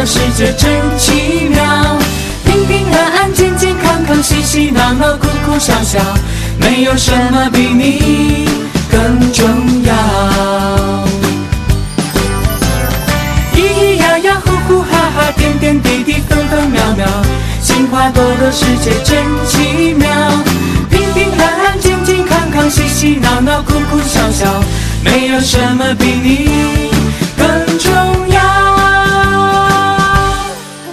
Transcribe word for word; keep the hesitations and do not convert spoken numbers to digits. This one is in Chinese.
的世界真奇妙，平平安安、健健康康、嬉嬉闹闹、哭哭笑笑，没有什么比你更重要。咿咿呀呀、呼呼哈哈、点点滴滴、分分秒秒，心花朵的世界真奇妙，平平安安、健健康康、嬉嬉闹闹、哭哭笑笑，没有什么比你更重要。